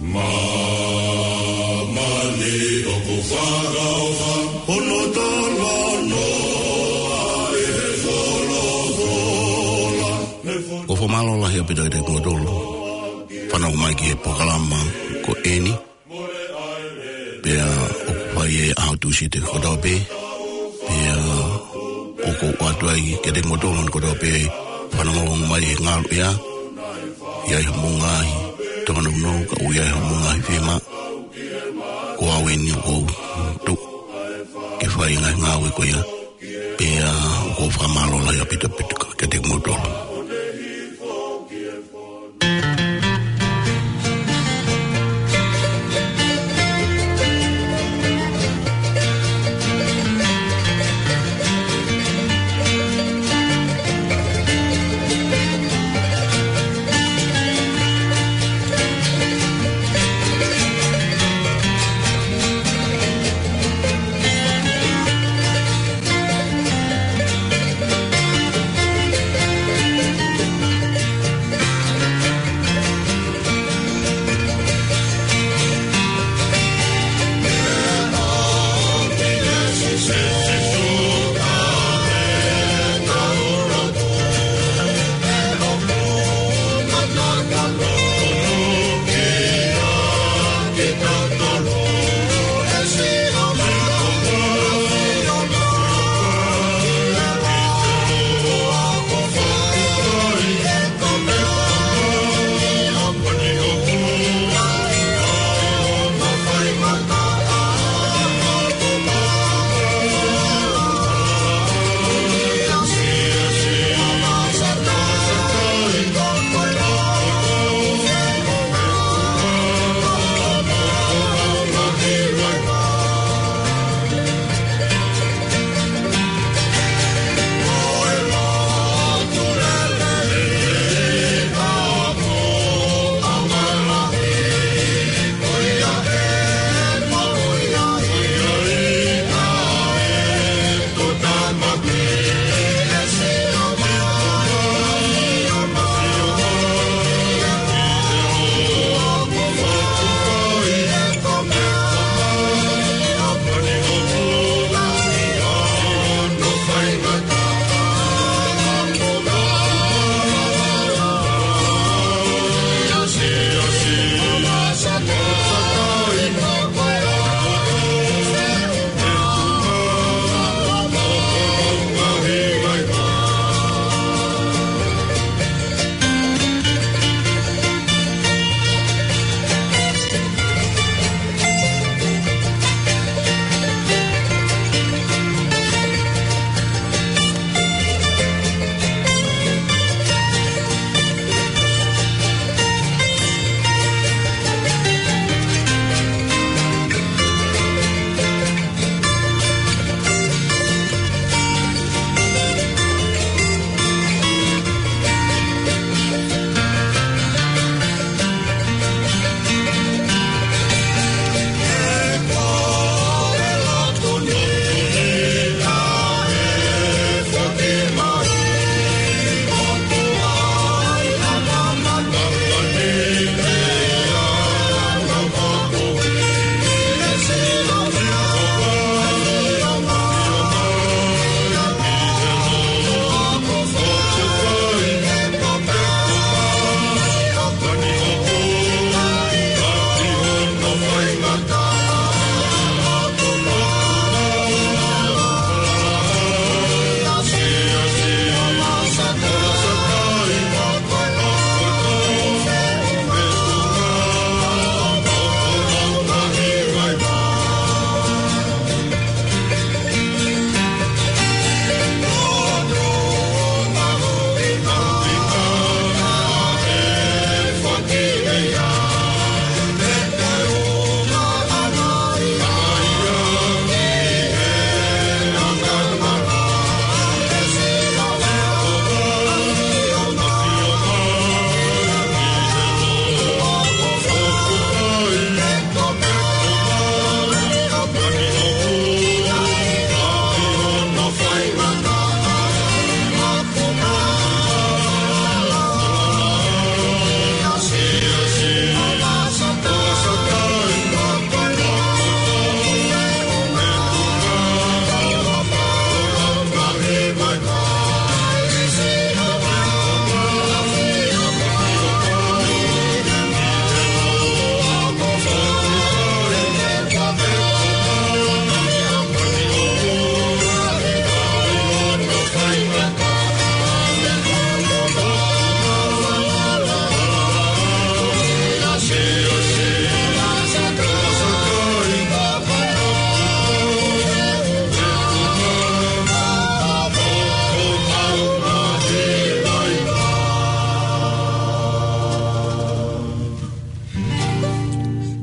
Mali oku fara ofa ono tolo no ale folo fola. Ko fo malo la hia pita te modolo. Pana o mai ki e pokalama ko eni. Pea o pai e au tusi te kodope. Pea o ko watuai ke te modolo ko dope. Pana o mai e ngalu ia. Ia i mungahi. Tona no ka uia i mungahi fema. Ko aweni ko tu. Ke fai ngai ngawe ko ia. Pea ko fa malo la hia pita ke te modolo.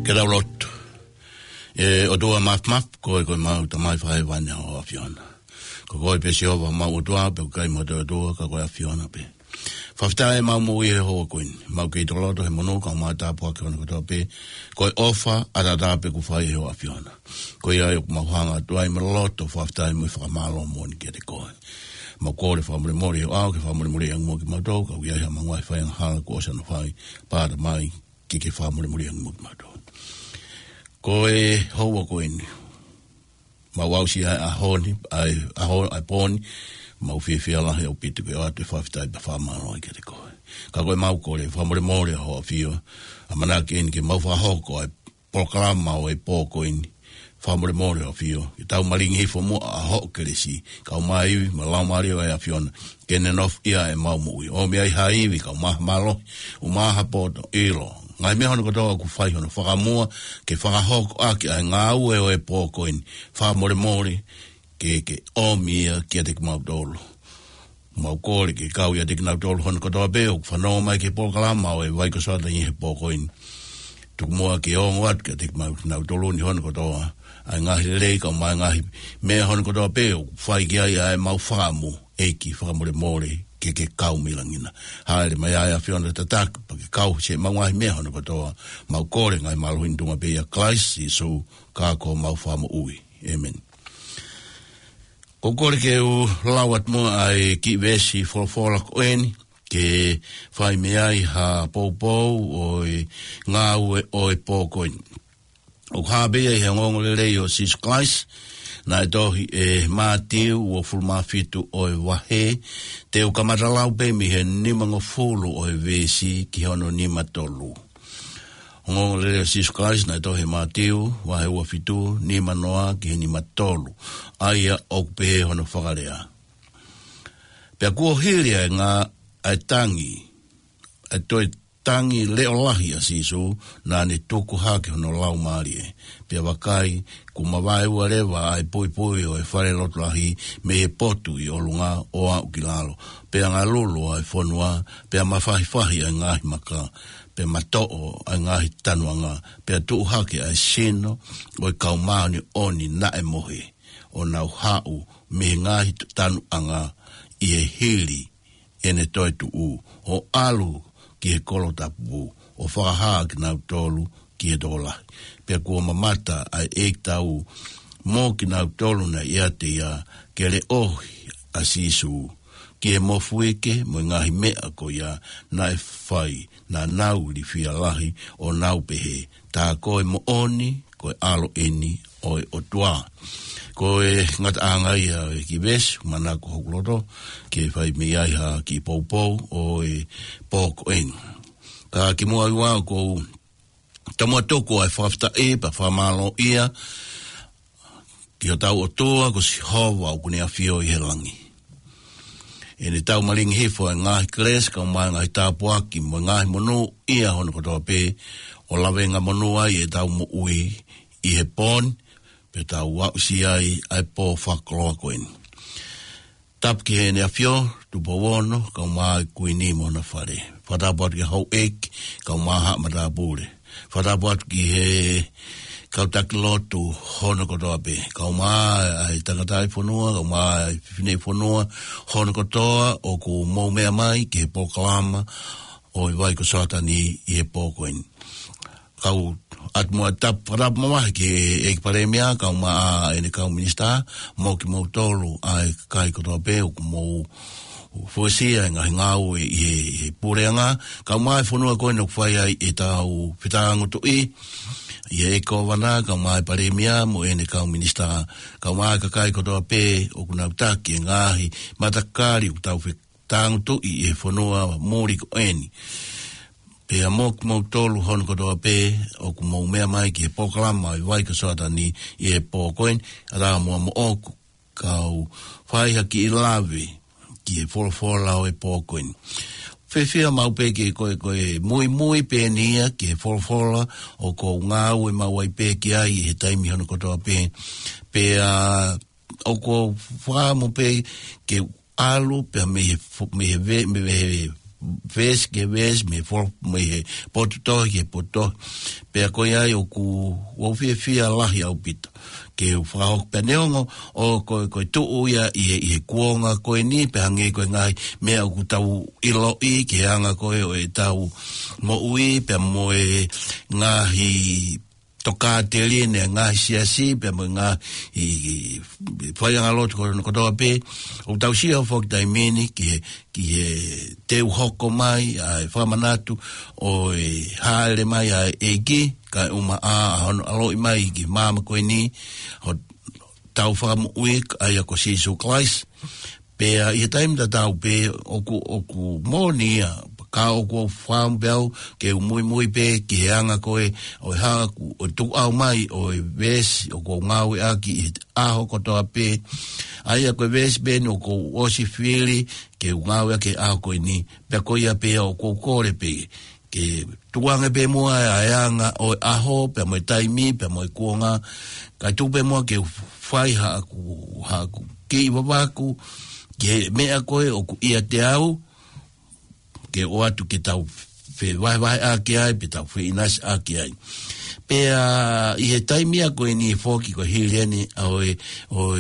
Kera lot. O doa maf koe mau tamai whae wania o Fiona. Ko koe pe siova mau o doa pe kai mo doa ka koe a Fiona pe. Whaftae mau mo i he hoa koin. Mau kei toloto he mono ka mau tāpua ke wana kotoa pe. Koe ofa atata pe ku whae he hoa Fiona. Koe ai o mau hanga tuai me loto whaftae mui whakamalo moni ke te koe. Mau kore whamure mori o au ke whamure mori ang mo ki mau tau. Ka ui ai ha mangwai whae ang hala ko osana whae. Pāta mai ki ke whamure mori ang mo ki mau tau. Koe hoa koini. Mau ausi ai ahoni, ai poni. Mau whiwhia lahi au pitu ke atu whawhitai pa whamaro i kere koe. Ka koe mau kore, whamore mōre a hoa whio. A manake ini ke mau whahoko ai proklama o e pōkoini. Whamore mōre a whio. I tau maringi hifo mua a ho keresi. Kau mai iwi, ma lau maari o ai a Fiona. Kene nof ia e mau mui. O mi ai haiwi, kau maha malo. U maha poto, ilo. Ngai mea hono kotoa ku whai hono whakamua ke whakahoko aki ai ngā ue o e pōkoini. Whamore mōre ke omia ki a te kumautolo. Mau kore ke kau i a te kumautolo hono kotoa peo ku whanau mai ke pōkalama o e waiko soata i he pōkoini. Tuku mua ke ongo atu ki a te kumautolo ni hono kotoa. Ai ngahi rei kau mai ngahi mea hono kotoa peo ku whai ki ai ai mau whakamu eiki whakamore mōre. Ke kau milangina. Haere mai ai a Fiona tataka, pa ke kau se mangahi mea hono katoa, mau kore ngai maluhin tunga pe ia klaisi, so kako mau whama ui. Amen. Ko kore ke u lawat mua ai ki vesi wholawhola koeni, ke whai mea ai ha poupou o ngā ue o e pōkoini. O hābea i he ngongole rei o Jesus Christ, na e tohi e mātiu o fulmafitu o e wahe, te o kamaralau pe mi he nimango fulu o e vesi ki hono nima tolu. Hongo lere Jesus Christ na e tohi mātiu, wahe ua fitu, nima noa ki he nima tolu. Aia o pe hono whakarea. Pea kua hiria e ngā ai tangi, ai toi tangi leo lahi a sisu, na ne tuku hake hono lau marie. Pea wakai, ku mawai ua rewa ai pui o e whare lotu lahi me he potu i olunga o au ki lalo. Pea ngā lulu ai whonua, pea mawhahi ai ngahi maka, pea matoo ai ngahi tanuanga, pea tuu hake ai sino o e kaumaani oni na e mohe, o nau hau me ngahi tanuanga i e hili ene toi tuu, o alu ki he kolo tapu, o whakahaa ki nau tolu ki he dolahi. Pea kua mamata ai tau mō ki nau tolu na ia te ia ke le ohi a sisu ki he mofuike mo ngahi mea ko ia na e whai na nau li fia lahi o nau pehe. Tā koe mo oni, koe alo eni o e otua. Koe ngata angai a e ki vesu, mana ko hokuloto, ke whai me ai ha ki poupou o e pōko eni. Ka ki mua iwa ko tamua toko ai whafta e pa whamalo ia, ki o tau o toa ko si hova o kune a whio i he langi. E ne tau maringi hefo e ngahi kres, ka mai ngahi tāpuaki, mo ngahi monu ia hono kotoa pe, o lawenga monu ai e tau mo ui i he poni, pe tau wausi ai po whakloa koeni. Tap ki he ne a whio, tupo wono, ka mai kui ni mona whare. Whatapuat ki hau eki, ka mai ha matapure. Whatapuat ki he kautaki lotu hono kotoa pe. Ka mai ai tangatai whanua, ka mai ai whiwhinei whanua, hono kotoa o ku mou mea mai ki he pōkalama o i waiko satani i he pōkoeni. Kau at mua tap mamahi ki eki paremia, kau maa ene kau minista, mō ki mou tolu ai kai kotoa pe o ku mou fuesia ngahi ngau i pureanga, kau mai whanua koe no kwhai ai e tau whitangotu i e eko wana, kau mai paremia, mo ene kau minista, kau mai kakai kotoa pe o kuna utaki e ngahi matakari o tau whitangotu i e whanua mōri ko eni. Pea mōk mō tolu hono kotoa pe o ku mō mea mai ki he pōkalama i waika soatani i e pōkoen, a rā mua mo oku kau whaiha ki i lawe ki e wholawhola o e pōkoen. Whiwhia mau pe ki koe mui pe nia ki e wholawhola o ko ngā ue mau ai pe ki ai i he taimi hono kotoa pe. Pea o ko whāmo pe ke alu, pea me he ves ke ves me for me poto ye poto pe ko ia o ku o fia la ya upito ke frau peneongo o ko tu ia i kuonga ko ni pe hange ko ngai me ku tau ilo i ke anga ko e tau mo ui pe mo e ngahi toka teline nga siasi pe nga i foi nga lot ko do pe o tau si o fok dai mini ki te hoko mai ai fa manatu o hale mai ai egi ka uma alo mai ki mama ko ni o tau fa week ai ko si so class pe i time da tau pe o ku monia ka o ko farm bell ke muy pe ki anga ko o ha o tu au mai o ves o ko ngau aki a ko to pe ai ko ves ben o ko o si fili ke ngau ke a ko ni pe ko ia pe o ko le pe ke tuanga pe mo ai anga o a ho pe mo tai mi pe mo kuonga ka tu pe mo ke fai ha ku ki baba ku ke me a ko o ku ia te au ke o atu ke tau fe vai a ke ai pe tau fe inas a ke ai pe i he taimia ko ni foki ko hileni o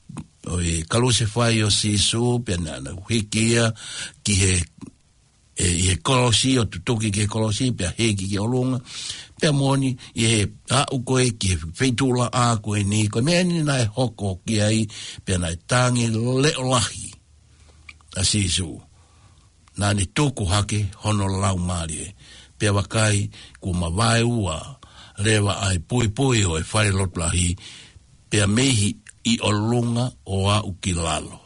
kalose fai o si su pe na hikia ki he kolosi o tutoki ke kolosi pe heki ke olunga pe moni i he a uko e ki feitula a ko ni ko me ni na hoko ki ai pe na tangi le olahi a si su na ni toko hake hono lau marie pe wakai ku mawai ua lewa ai pui o e whare lotlahi pe mehi i olunga o a ukilalo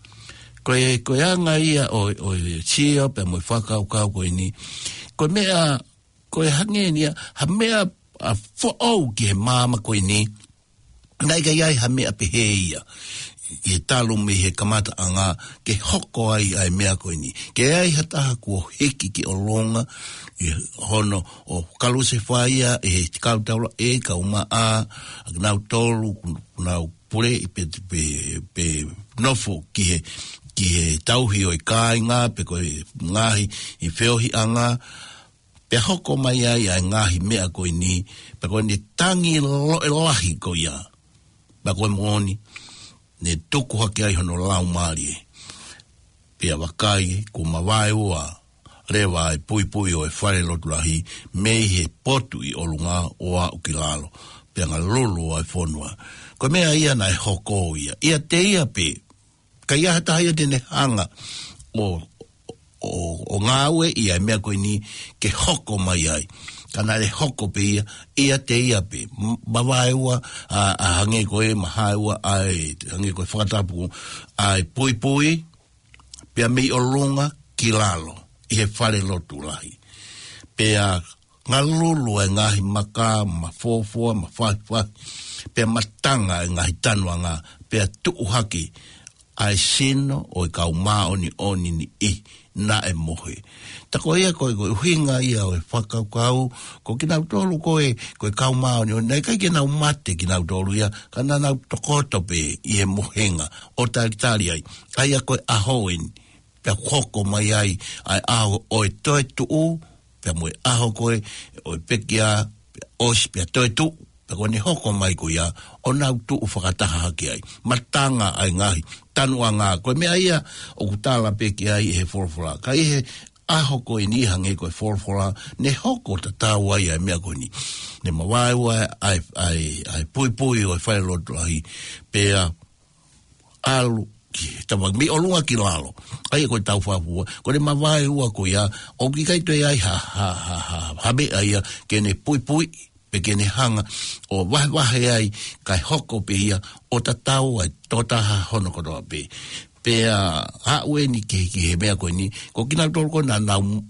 ko anga ia o chia pe mo whakau kau koe ni ko mea ko hange ni ha mea a fo au ke mama koe ni nai ka iai ha mea pe heia i talo me he kamata anga ke hoko ai mea koe ni. Ke ai hataha kua heki ki o longa i hono o kaluse whaia e kautaula e kauma a nau tolu nau pure i pe nofo ki he tauhi o i kāinga pe koe ngahi i whiohi anga pe hoko mai ai ngahi mea koe ni pe koe ni tangi lahi koe ia pe koe moni ne tuku hake ai hono lau maari pia wakai ku mawai ua rewa ai pui o e whare lotulahi mei he potu i olunga oa ukilalo pia ngā lulu ai whonua ko mea ia nai hoko ia te ia pe ka ia hata ia tene hanga o ngā ue ia mea koe ni ke hoko mai ai kana le hoko pe ia te ia pe mawai ua a hange koe mahai ua ai hange koe whakatapu ai pui pia mei o lunga ki lalo i he whare lotu lahi pia ngā lulu e ngahi maka ma fōfua ma whai pia matanga e ngahi tanua ngā pia tuuhaki ai sino o i kau maoni ni i na e mohe tako ia koe uhinga ia o e whakaukau ko ki nau tolu koe kau maoni o nei kai ki nau mate ki nau tolu ia kana nau tokotope i e mohenga o talitari ai aia koe ahoen pe hoko mai ai aho o e toe tuu pe moe aho koe o e pekia osi pe toe tuu pe koe ni hoko mai koe ia o nau tuu whakataha hake ai matanga ai ngahi tanua ngā koe mea ia o kutala pekia ai he forfora ka ihe aho koe ni hange koe forfora ne hoko ta tāua ia mea koe ni ne mawai ua ai pui o e whae lotu ahi pea alu tawa mi olunga ki lalo ai koe tau whapua koe ne mawai ua koe ia o ki kai toi ai ha me ai ke ne pui pe ke ne hanga o wahe ai kai hoko pe ia o ta tau ai totaha hono kodoa pe a ue ni ke he mea koe ni ko kina tolu ko na nau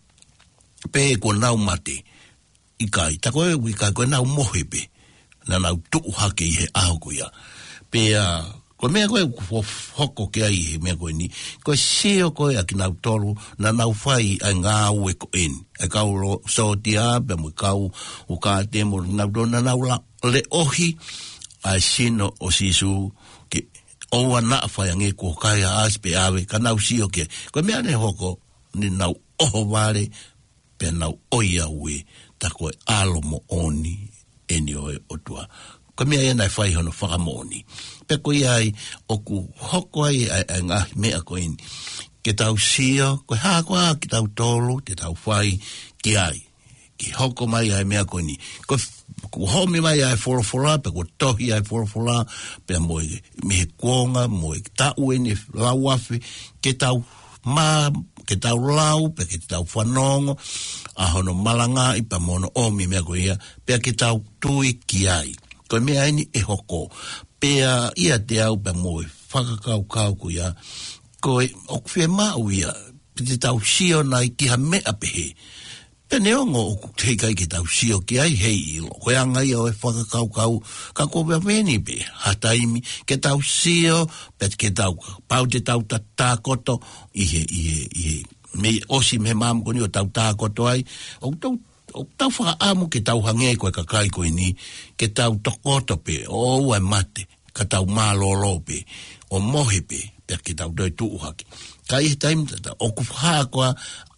pe ko nau mate i kai ta koe ui kai koe nau mohe pe na nau tuu hake i he aho koe ia pe ko mea koe hoko ke ai he mea koe ni koe seo koe a kina tolu na nau whai ai ngā ue ko eni ai kau lo sotia pe mo kau u ka te mo na nau le ohi ai sino o sisu ke o wana whai ange ko kai a aspe awe ka nau sio ke ko mea ne hoko ni nau oho wale pe nau oia ue tako alo mo oni eni oe otua. Ko mea ia nai whai hono whakamoni. Pe ko iai o ku hoko ai ngā mea ko ini. Ke tau sia, ko hākoa ki tau tolu, te tau whai ki ai. Ki hoko mai ai mea ko ini. Ko homi mai ai whorofora, pe ko tohi ai whorofora, pe mo me he kuonga, mo e tau eni lauafi, ke tau ke tau lau, pe ke tau whanongo, a hono malanga i pa mono omi mea ko ia, pe ke tau tui ki ai. Ko mea ini e hoko. Pea ia te au pe moe whakakau ku ia. Ko e okwhia mau ia. Te tau sio nai ki ha mea pehe. Pe neongo o kutekai ki tau sio ki ai hei ilo. Koe angai o e whakakau ka ko pea meni pe. Hataimi ke tau sio pe ke tau pau te tau tākoto ihe. Me osi me mamu koni o tau tākoto ai. O tau whakaamu ke tau hange koe kakai koe ni, ke tau tokoto pe, o ua mate, ka tau mālolo pe, o mohe pe, pe ke tau doi tuuhaki. Ka ihe taim tata, o kuwhaa koa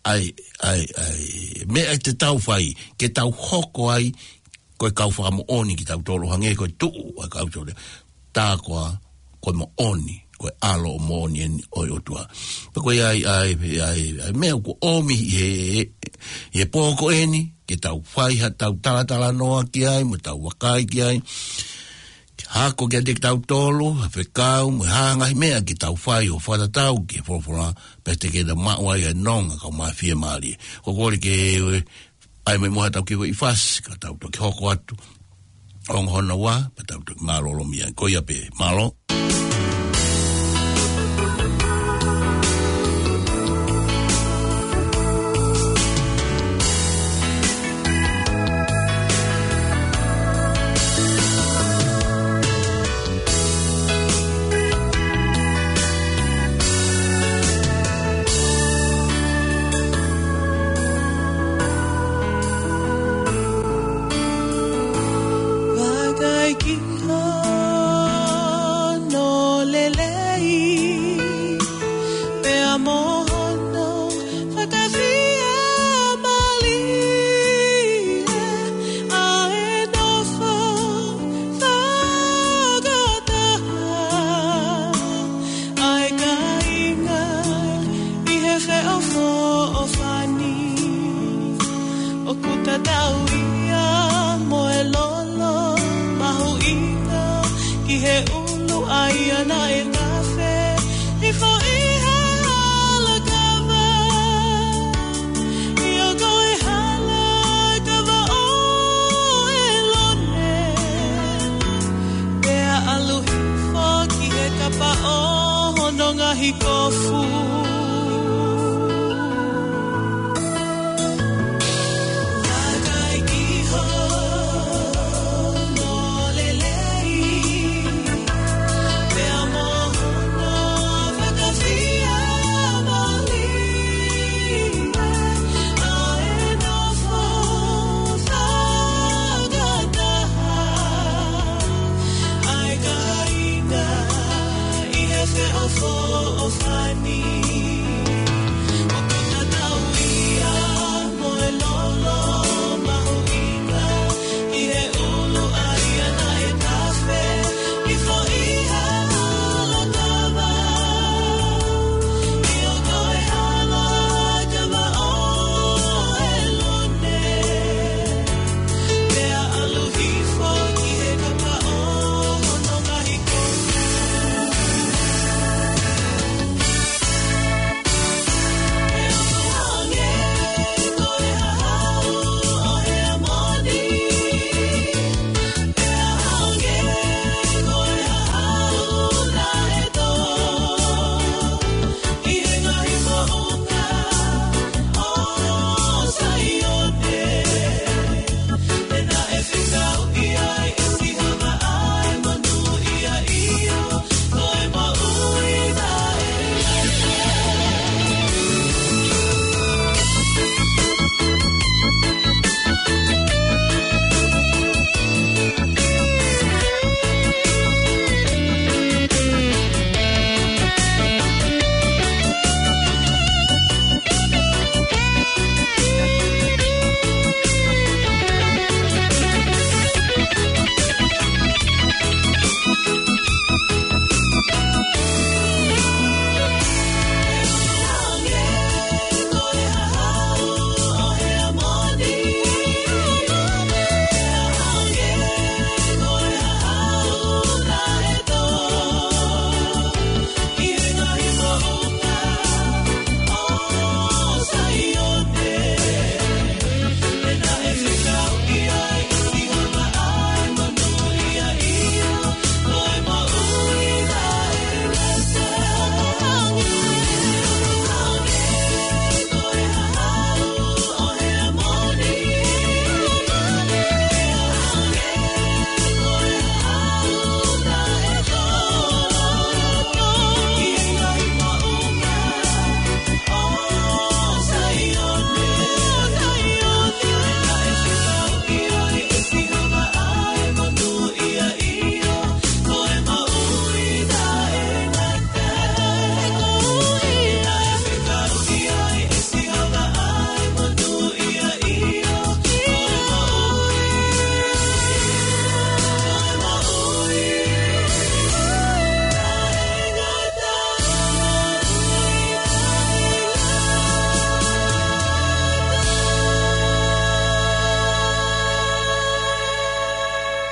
mea te tau whai, ke tau hoko ai, koe kau whakamu oni ki tau tolo hange koe tuu, a kau tole, tā koa koe mo oni, koe alo o mo oni en oi otua. Pa koe ai mea ko omi he pōko eni, ke tau whai ha tau talatala noa ki ai, mo tau wakai ki ai, hako kia te tau tolo, ha whekau, mo hangai mea ki tau whai o whatatau ki whorofora, pe te ke da mauai e nonga kau mai whia maari. Ko kore ke ai mai moha tau ki i whas, ka tau toki hoko atu, ongo hona wā, pa tau toki mālolo mia, koia pe mālo. Find me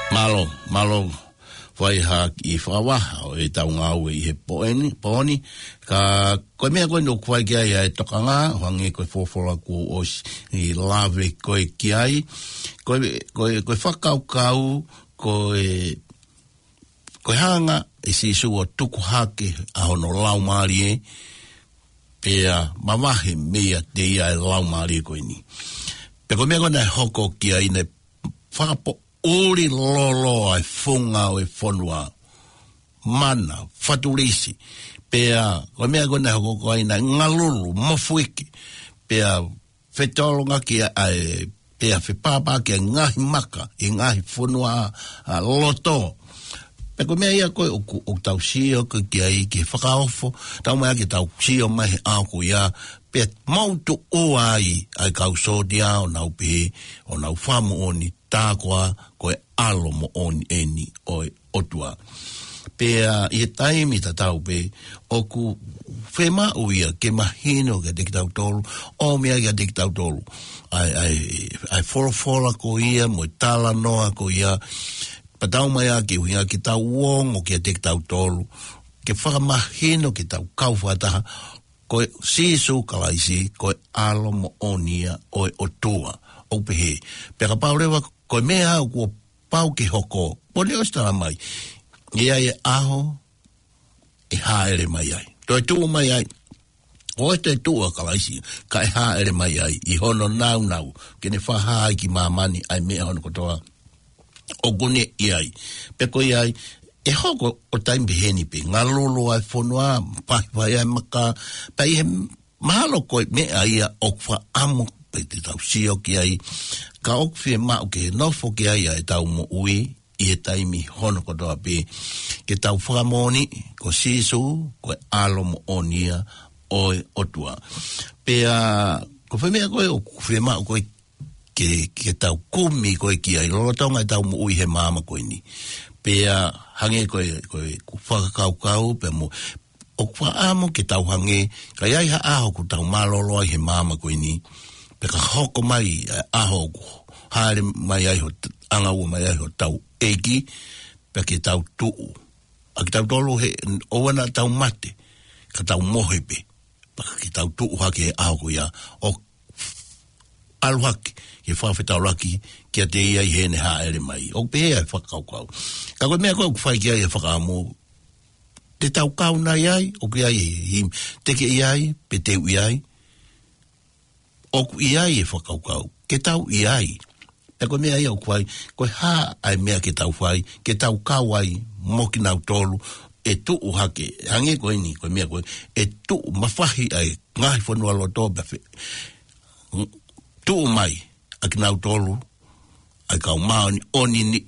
Malo. Whai hak I whawaha o tau ngau I he pooni. Ka koe mea koe no kwai kia ia tokanga, hange koe fōwhora ko o I lawe koe kiai. Koe whakaukau, koe hanga sisu o tuku hake a hono lau maari pea mawahe mea te ia lau maari koe ni. Pe koe mea koe nei hoko kiai ne whakapo uri lolo ai funga o whanua. Mana, whaturisi. Pea, koe mea kone hoko koe ina ngalulu, mafuiki. Pea, whetolonga ki ai, pea whipapa ki ngahi maka, I ngahi whanua loto. Pea koe mea ia koe o tau sio koe ki ai ki whakaofo, tau mea ki tau sio mahi ako ia, pea mautu o ai kau sodia o nau pe, o nau whamu o ni tākoa koe alo mo oni eni o otua. Pea I taimi ta tau pe oku whema uia ke mahino ke te kitau tolu, o mea ke te kitau tolu. Ai whora ko ia, mo tala noa ko ia, patau mai a ke uia ki tau wongo ke te kitau tolu, ke whakamahino ke tau kauwhataha, koe sisu kalaisi, koe alo mo onia o otua. Opehe. Peka paurewa koe mea au kua pau ki hoko. Pone o stara mai. Ia aho haere mai ai. Toi tua mai ai. O te tua kalaisi. Ka haere mai ai. I hono nau. Kene whaha ki mamani ai mea hono kotoa. O gune iai. Peko iai. E hoko o taimbe heni pe. Ngā lolo ai whanua. Pahipai ai maka. Pai he mahalo koe mea ia o kwa amo pe te tau sio ki ai, ka okwhie mau ke nofo ki ai e tau mo ui, I e taimi hono kotoa pe, ke tau whakamoni, ko sisu, ko alo mo onia, oe otua. Pea, ko whemea koe o kwhie mau koe ke tau kumi koe ki ai, lolotonga e tau mo ui he mama koe ni. Pea, hange koe whakakaukau, pea mo, o kwa amo ke tau hange, ka iai ha aho ku tau malolo ai he mama koe ni, peka hoko mai aho haere mai ai ho anga ua mai ai ho tau eki peke tau tuu a ki tau tolo he owana tau mate ka tau mohepe peka ki tau tuu hake he aho ia o aluhaki he whawhetau laki kia te iai hene haere mai o pehea e whakaukau ka koe mea koe kuwhai ki ai e whakaamu te tau kauna iai o ki ai him teke iai pe teu iai oku iai e whakaukau, ke tau iai. E koe mea iau kwai, koe haa ai mea ke tau whai, ke tau kawai, moki nau tolu, e tuu hake, hange koe ni, koe mea koe, e tuu mawhahi ai, ngahi whanua loto, tuu mai, aki nau tolu, ai kau maoni, oni ni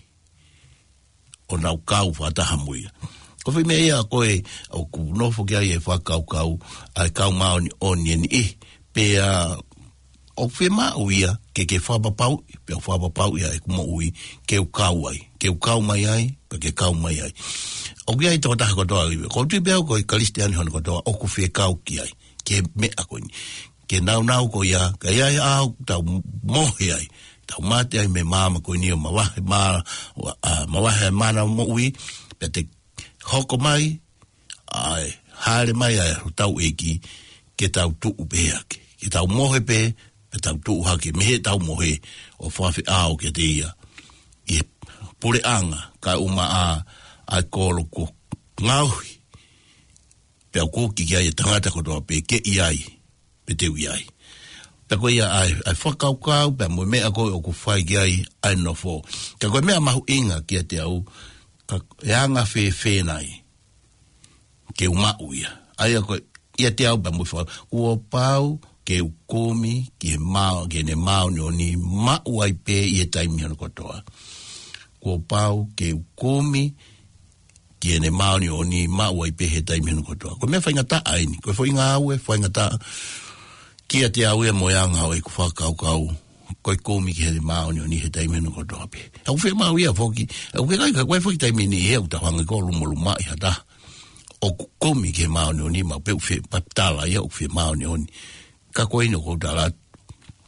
o nau kau whatahamuia. Koe mea ia koe, au ku nofo ki ai e whakaukau, ai kau maoni, oni ni pea o whema uia ke whapapau, pea whapapau ia e kuma ui, ke ukau ai, ke ukau mai ai, pe ke kau mai ai. O kia i tō taha kotoa iwe, ko tui peo koe kalistiani hono kotoa, o ku whe kau ki ai, ke mea koe ni, ke nau ko ia, ka iai au, tau mohe ai, tau mate ai me mama koe ni, o mawahe mana mo ui, pe te hoko mai, ai, haere mai ai, tau eki, ke tau tuu peake. Ke tau mohe pe tau tuu hake, mehe tau mohe, o whawhi ao ke te ia. I pure anga, ka uma ai kolo ko ngauhi, pe au kōki ki ai e tangata kotoa pe ke iai, pe teu iai. Pe koe ia ai whakaukau, pe mo mea koe o ku whai ki ai nofo. Ka koe mea mahu inga ki a te au, ka e anga whenai, ke umau ia. Ai a koe, ia te au pa mo whau, ua pau, ke ukumi, ke ne mao ni o ni mau ai pe i e taimi hana kotoa. Ua pau, ke ukumi, ke ne mao ni o ni mau ai pe he taimi hana kotoa. Ko mea whaingata aini, koe whainga au e whaingata, kia te au e moyanga au e ku whakaukau, koe komi ki he mao ni o ni he taimi hana kotoa pe. Au whi mau ia whoki, au whi kai koe whi taimi ni he au ta whanga ko lumolu mai hata. O komi ke mao ni o ni mau pe uwhi papitala ia uwhi mao ni o ni. Ka koe ino kou tala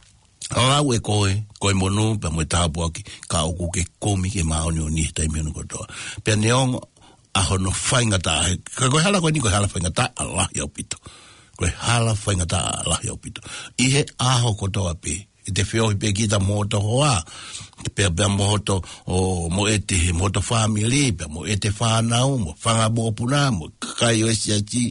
Au e koe monu, pe mo tāpua ki ka oku ke komi ke maoni o ni taimi ono kotoa. Pe neongo, aho no whaingata, ka koe hala koe ni koe hala whaingata alahi au pito. Koe hala whaingata alahi au pito. Ihe aho kotoa pe, i te whiohi pe ki ta moto hoa, pe moto o mo ete moto family, pe mo ete whanau, mo whangabo puna, mo kakai o esi ati,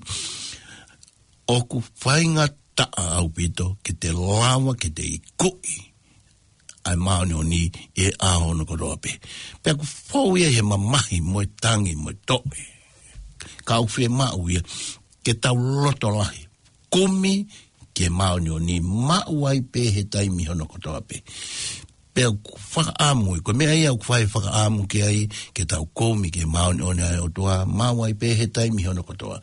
oku whaingata au pito, ke te lawa, ke te ikui, ai maoni o ni e aho no koroa pe. Pe aku fau ia he mamahi mo tangi mo tope. Ka au whi mau ia ke tau loto lahi. Kumi ke maoni o ni mau ai pe he taimi hono koroa pe. Pe aku whakaamu, ko mea ia aku whai whakaamu ke ai ke tau kumi ke maoni o ni ai o toa mau ai pe he taimi hono koroa.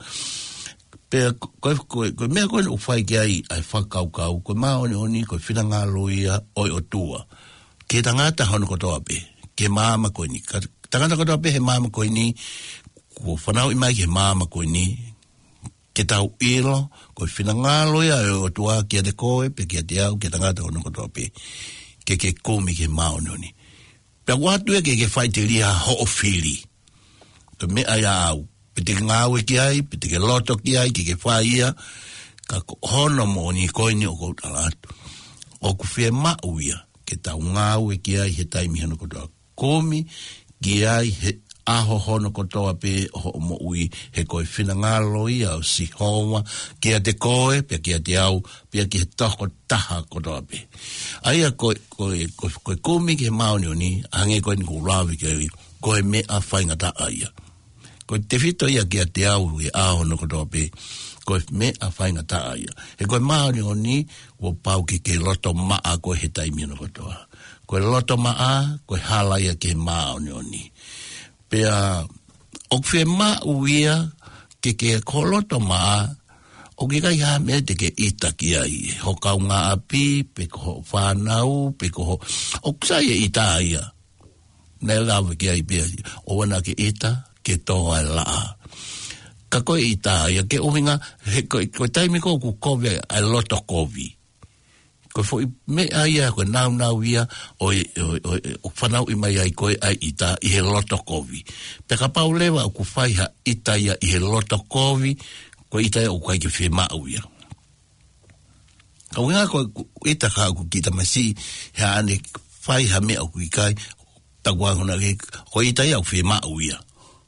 Pe ko mea koe u whai ke ai whakaukau, ko maoni o ni ko whina loia oi o tua. Ke tangata hono kotoa pe, ke māma koe ni. Tangata kotoa pe he māma koe ni, ko whanau i mai ke māma koe ni, ke tau ilo, ko whina loia oi o tua kia te koe, pe kia te au, ke tangata hono kotoa pe, ke komi ke maoni o ni. Pe watu e ke whai te lia ho o whiri. Ko mea ia au. Pe te ngāwe ki ai, pe te loto ki ai, ke whai ia, ka hono mo ni koe ni o koutalatu. O ku whie mau ia, ke tau ngāwe ki ai he taimi hano kotoa. Komi ki ai he aho hono kotoa pe ho mo ui he koe whina ngālo ia o si hoa, kia te koe, pe kia te au, pe ki he toko taha kotoa pe. Aia koe komi ki he maoni o ni, hange koe ni kurawi ki ai, koe mea whaingata aia. Ko te whito ia kia te au e aho no kotoa pe, ko me a whaingata aia. He koe maoni o ni, o pau ki ke loto maa koe he taimi no kotoa. Koe loto maa, koe hala ia ke maoni o ni. Pea, o kwhe maa uia, ke ko loto maa, o ke kai ha mea te ke ita ki ai. Ho kau ngā api, pe ko whanau, pe ko o kusai e ita aia. Nei lawe ki ai pia, o wana ke ita, ke toa laa. Ka koe i tāia, ke uhinga, koe taimi ko ku kowe ai loto kovi. Koe fo me aia, koe nau ia, o whanau i mai ai koe ai i tā, i he loto kovi. Pe ka pau lewa o ku whaiha i tāia i he loto kovi, koe i tāia o kai ke whi mau ia. Ka uhinga koe i tā ka ku kita masi, he ane whaiha mea o ku i kai, takuahuna ke, koe i tāia o whi mau ia.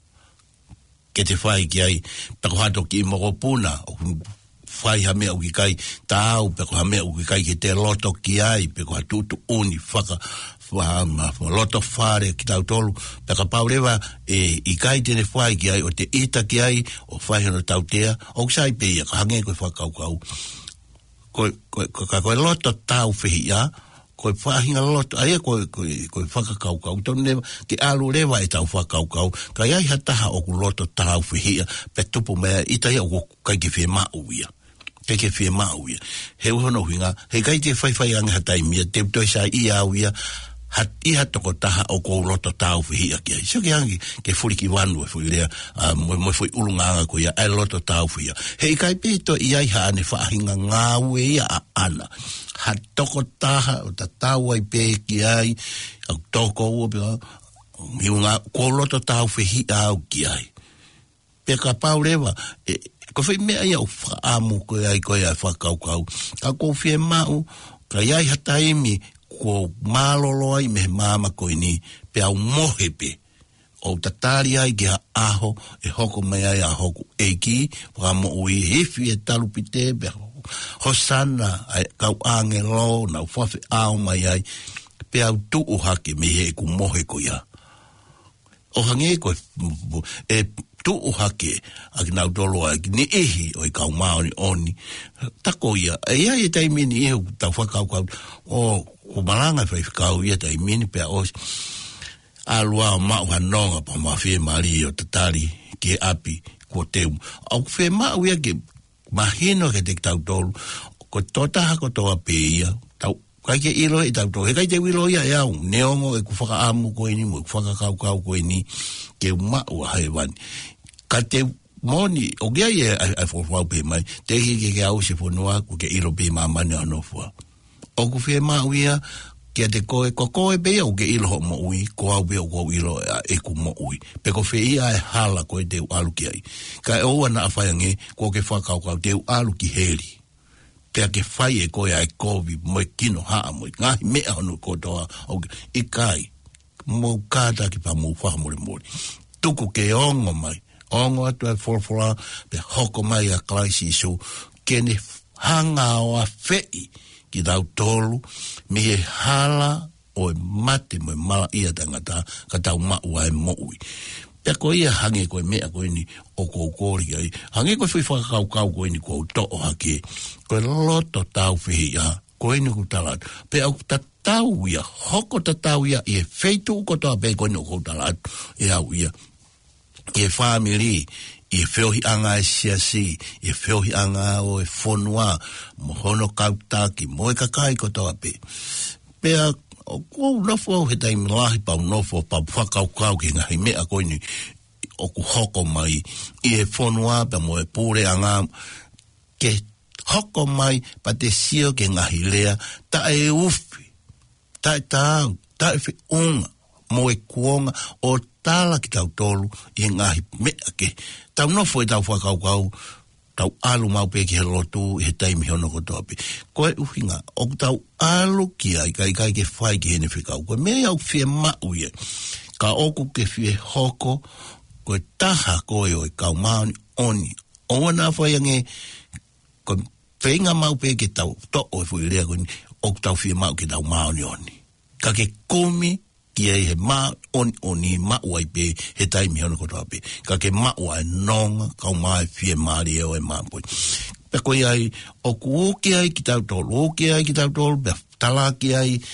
Ke te whai ki ai, peko hato ki moko puna, o whai ha mea uki kai tāu, peko ha mea uki kai ki te loto ki ai, peko ha tutu uni, loto whare ki tau tolu, peko paurewa i kai tene whai ki ai, o te ita ki ai, o whai hano tau tea, o ksai peia, ka hange koe whakaukau. Koe loto tau whihi ia, koe whahinga loto, aia koe whakakaukau, tonu newa, ke alu rewa e tau whakaukau, ka iai hataha o ku loto tau whihia, pe tupu mea, itai o kai ke whi mau ia, ke whi mau ia, he uhono huinga, he kai te whaiwhai anga hatai mia, te utoi sa i au ia, iha toko taha o kou loto tau whihia ki ai, so ke hangi, ke furi ki wanu e furi rea, mo fui ulunganga ko ia, ai loto tau whihia, he kai pito i ai haane whahinga ngāwe ia a ana, ha toko taha o ta tau ai pe ki ai, au toko ua pia, miunga, ko loto tau whihi au ki ai. Pe ka pau rewa, ko whi mea ia o whaamu koe ai whakaukau, ka ko whie mau, ka iai hataimi, ko malolo ai me mama koe ni, pe au mohe pe, o tatari ai ki aho, e hoko mai ai a hoko eiki, whamo ui hifi e talupite, pe hosana, kau angelo, na uwhawhi ao mai ai, pe au tuu hake me he ku mohe ko ia. O hange ko tuu hake, aki nau tolo ai, ni ehi o i kau maoni oni, tako ia, e taimini e tau whakaukau, o malanga whaikau ia taimini, pe os, alua o mau hanonga pa mawhie mali o tatari, ke api, ko teu. Au whe mau ia ke mahino ke te tau tolu, ko totaha ko toa pe ia, tau, kai ke ilo e tau tolu, he kai te wilo ia au, neongo e ku whakaamu koe ni, mo ku whakakaukau koe ni, ke mau a haiwani. Ka te moni, o kia ia ai whawhau pe mai, te ke au se whanua, ku ke ilo pe mamane anofua. O ku fie mauia, kia te koe bea o ke ilo mo ui, ko au bea o ko ilo e ku mo ui. Pe ko fie ia e hala koe te alu ki ai. Ka e oua na awhaiange, ko ke whakau te alu ki heri. Pea ke whai e koe ai kovi, mo e kino haa mo, ngahi mea honu kotoa, i kai, mo kāta ki pa mo whahamore mori. Tuku ke ongo mai, ongo atu e wholawhola, pe hoko mai a klaisi so, kene hanga o a whei, ki dau tolu, me he hala o e mate mo e mala ia tangata, ka tau maua e moui. Pea ko ia hange koe mea koe ni o kou kōri ai. Hange koe whi whakakau koe ni kou to'o hake. Koe loto tau whihi a, koe ni ku talatu. Pea au tatau ia, hoko tatau ia, i e feitu uko toa pe koe ni kou talatu. E au ia, i e family, i e whiohi anga e siasi, i e whiohi anga o e whonua, mo hono kautaki, mo e kakai ko toa pe. Pea, o kou nofo au he taimi lahi pau nofo pau whakaukau ki ngahi mea koe ni o ku hoko mai i e whonua pa mo e pūre anga ke hoko mai pa te sio ke ngahi lea ta e uwhi ta e tāu ta e whiunga mo e kuonga o tāla ki tau tolu i ngahi mea ke tau nofo e tau whakaukau tau alu mau pe ki he lotu he taimi hono ko toapi. Koe uhinga, o tau alu ki ai, kai ke whai ki hene whikau. Koe mea au whie mau ia. Ka oku ke whie hoko, koe taha koe o e kau maoni oni. Owa nā whai ange, koe whainga mau pe ke tau to o e whui rea koe ni, o tau whie mau ke tau maoni oni. Ka ke komi, ki ai he maa oni mau ai pe he taimi hono kotoa pe. Ka ke mau ai nonga, kau mai fie maari eo e maapoi. Pe koe ai, o ku oki ai ki tau tolu, pe tala ki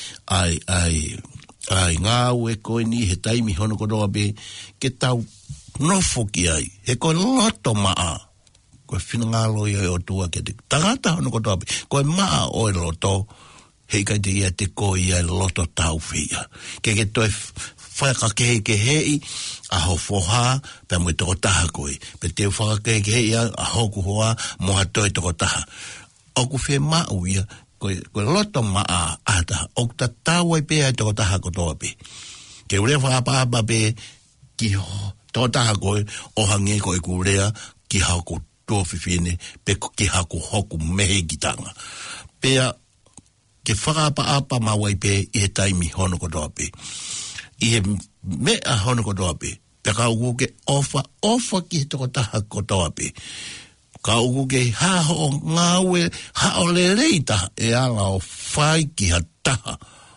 ai ngāu e koe ni he taimi hono kotoa pe, ke tau nofo ki ai, he koe loto maa. Koe whina ngālo i o tua ke te tangata hono kotoa pe, koe maa o e loto, hei kai te ia te koe ia loto tau whia. Ke toi whakakei ke hei, a ho whoha, pe mo i toko taha koe. Pe te whakakei ke hei a hoku hoa, moha toi toko taha. Oku whi mau ia, koe loto maa ata, oku ta tau ai pe ai toko taha kotoa pe. Ke urea whakapapa pe, ki toko taha koe, o hange koe ku urea, ki haku tuowhiwhine, pe ki haku hoku mehe kitanga. Pea, ke whakaapa mawai pe i he taimi hono kotoa pe. I he mea hono kotoa pe. Pe ka uku ke ofa ki he toko taha kotoa pe. Ka uku ke haho o ngawe, hao le reita e ala o whai ki ha taha.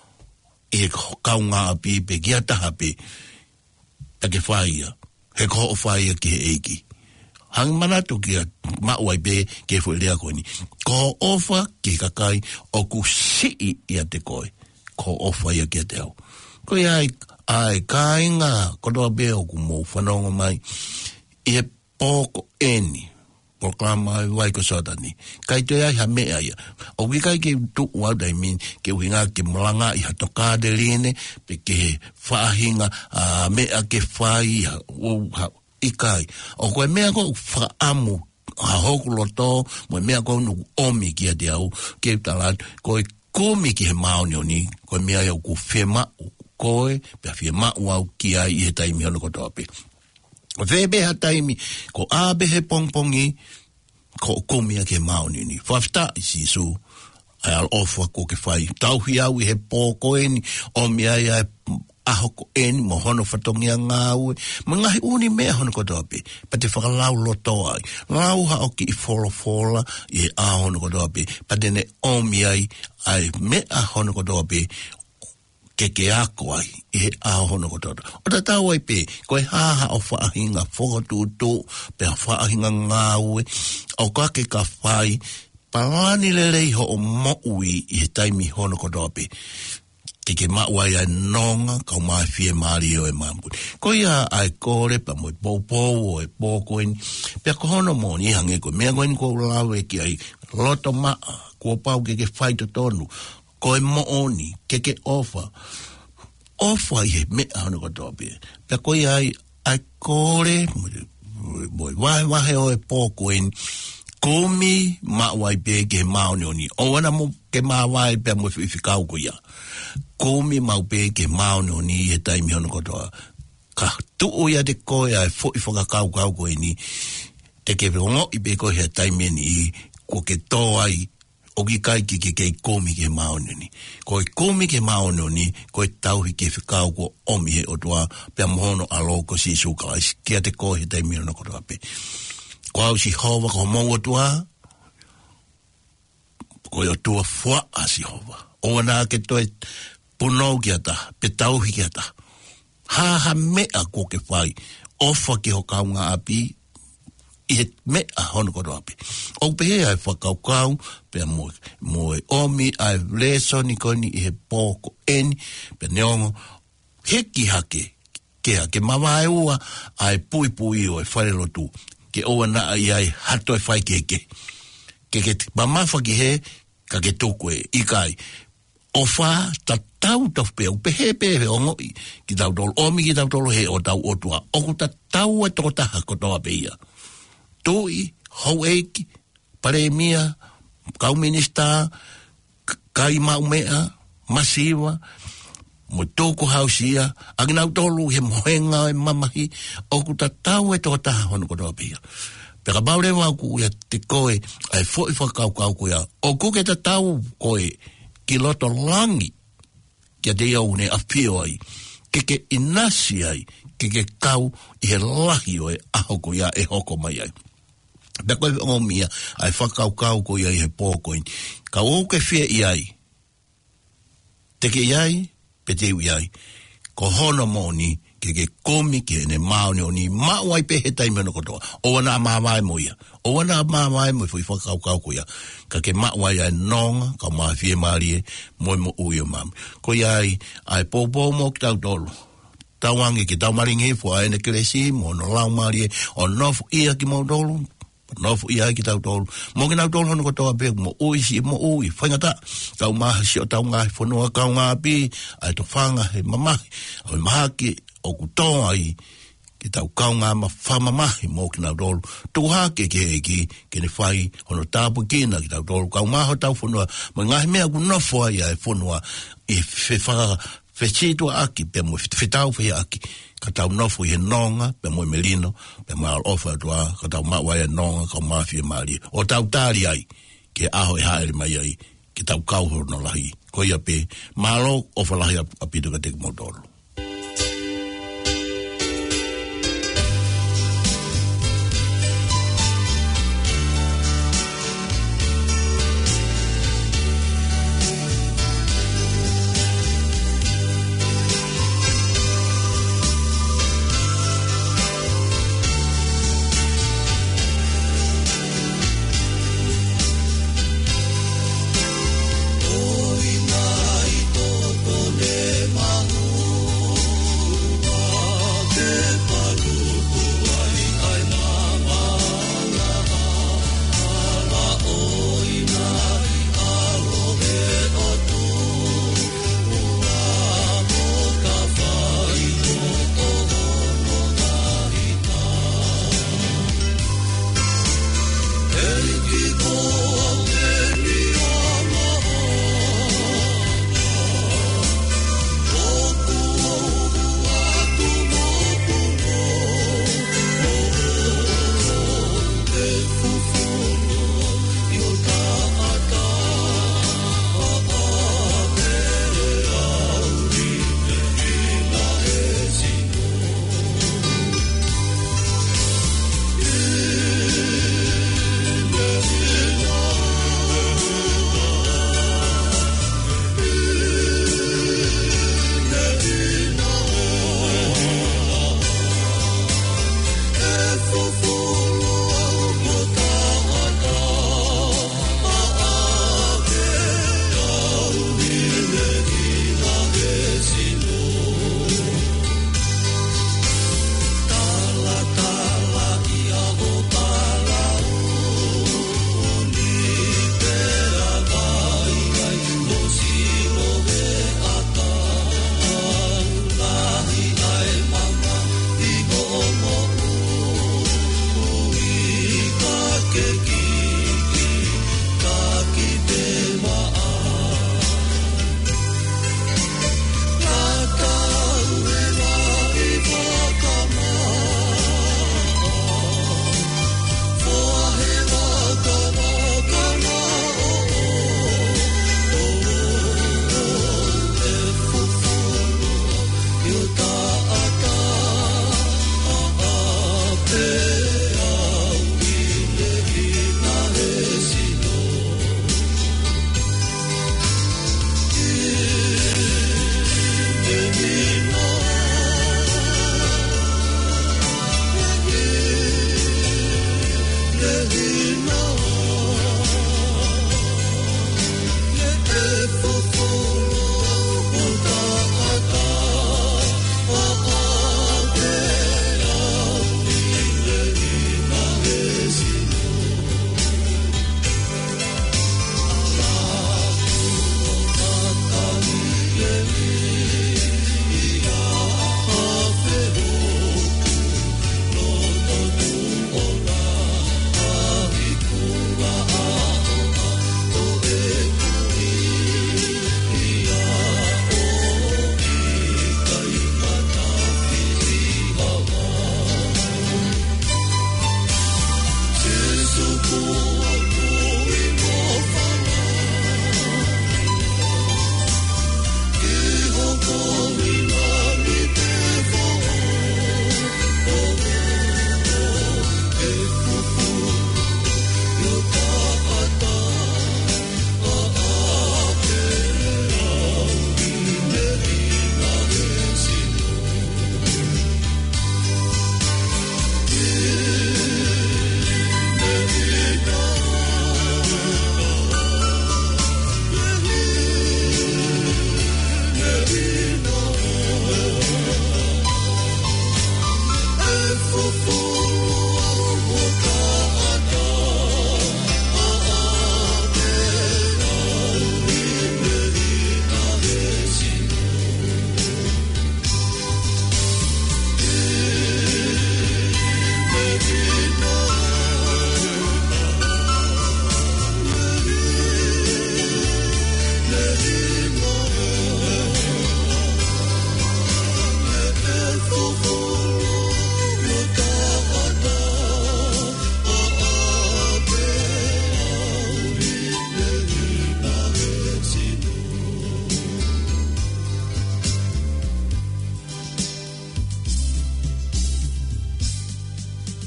I he kau ngā api pe ki ha taha pe. Pe ke whaia. He ko o whaia ki he eiki. Hang manatu ki a mauai pe ke fo lea koe ni. Ko ofa ki kakai o ku sii ia te koe. Ko ofa ia ki a te au. Koe ai kāinga kotoa pe o ku mou whanonga mai. I e pōko eni. Proklama ai waiko sotani. Kai te ai ha mea ia. O wikai ke tu wau min ke uhinga ke molanga i ha tokade line. Pe ke whahinga mea ke whai ikai. O koe mea ko whaamu a hoku loto, mo mea ko nu omi ki a te au, ke talat, koe komi ki he maoni oni, koe mea iau ku whiema koe, pia whiema au ki ai i he taimi hono kotoa pe. O beha taimi, ko abe he pongpongi, ko komi a ke maoni ni. Whafta isi su, ai al ofwa ko ke whai. Tauhi au i he pōko eni, omi ai ai ahoko eni mo hono whatongia ngāue. Ma ngahi uni mea hono kotoa pe. Pa te whakalau loto ai. Lau hao ki i whola i a hono kotoa pe. Pa tene omi ai mea hono kotoa pe. Ke ako ai i a hono kotoa. O ta tau ai pe. Koe haha o whaahinga whakatutu. Pe a whaahinga ngāue. O kake ka whai. Palani lelei ho o moui i he taimi hono kotoa pe. Ke mawai ai nonga, kau mai fie maari o e mampu. Ko ia ai kore, pa mo e pōpō o e pōkoini. Pea ko hono mo ni hange ko. Mea koini ko lau e ki ai loto maa, ko pau ke whaito tonu. Ko e mooni, ke ofa. Ofa i he mea hono kotoa pe. Pea ko ia ai kore, mo e wahe o e pōkoini. Komi mawai pe ke maoni oni. O wana mo ke mawai pe mo fifikau ko ia. Komi mau pe ke mau no ni e taimi hono kotoa. Ka tu o ia de koe ai fo i whakakau kau koe ni. Te ke rongo i pe koe hea taimi ni ko ke tō ai o ki kai ki ke komi ke mau no ni. Ko i komi ke mau no ni ko i tauhi ke whikau ko omi he o toa pe mohono alo ko si suka ai kia te koe hea taimi hono kotoa pe. Ko au si hova ko mongo toa ko i o tua fua a si hova. O wana ke toi punou ki ata, pe tauhi ki ata. Ha mea ko ke whai, ofa ki ho kaunga api, i he mea hono koto api. O pe he ai whakaukau, pe moe omi, ai leso ni koni i he pōko eni, pe neongo, heki hake, ke hake mawai ua, ai pui o e wharelo tu, ke oa na ai hato e whai ke. Ke mamafa ki he, ka ke tōko e, ikai, ofa ta tau tau pe ongo ki tau tolo omi ki tau tolo he o tau otua o ta tau e toko taha ko toa pe ia tui hau eiki paremia kau minista kai maumea masiva mo toko hausia agina tolo he mohenga e mamahi o ta tau e toko taha hono ko toa pe ia peka baure waku ia te koe ai fo i whakau ko ia o kuke ta tau koe ki loto langi kia te iau ne a pio ai ke inasi ai ke kau i he lahi o e ahoko ia e hoko mai ai pe koe o mia ai whakau ko ia i he pōkoin ka o ke whia i ai te ke iai pe te ui ai ko hono moni ke komi ke ne maone o ni mawai pe he taime no kotoa o wana mawai mo ia o wana mawai mo fui whakau ko ia ka ke mawai ai nonga ka mawhie marie mo ui o mami ko iai ai pōpō mo ki tau tolu tauangi ki tau maringi fua ai ne keresi mo no lau marie o nofu ia ki mo tolu nofu ia ki tau tolu mo ki tau tolu hono kotoa pe mo ui si mo ui whaingata kau maha si o tau ngai whanua kau ngā pi ai to whanga he mamahi o mahaki o kutoa ai ki tau kaunga ma whamamahi mō ki nau tolu. Tuha ke ne whai hono tāpu kina ki tau tolu. Kau maho tau whanua. Ma ngahi mea ku nofo ai ai whanua i whechitua aki pe mo whetau whi aki. Ka tau nofo i he nonga pe mo melino pe mo al ofa tua ka tau mawai e nonga ka mawhia maari. O tau tāri ai ke aho e haere mai ai ki tau kauhoro no lahi. Ko ia pe malo ofa lahi apitu ka teki mo tolu. Oi mai to pone mahu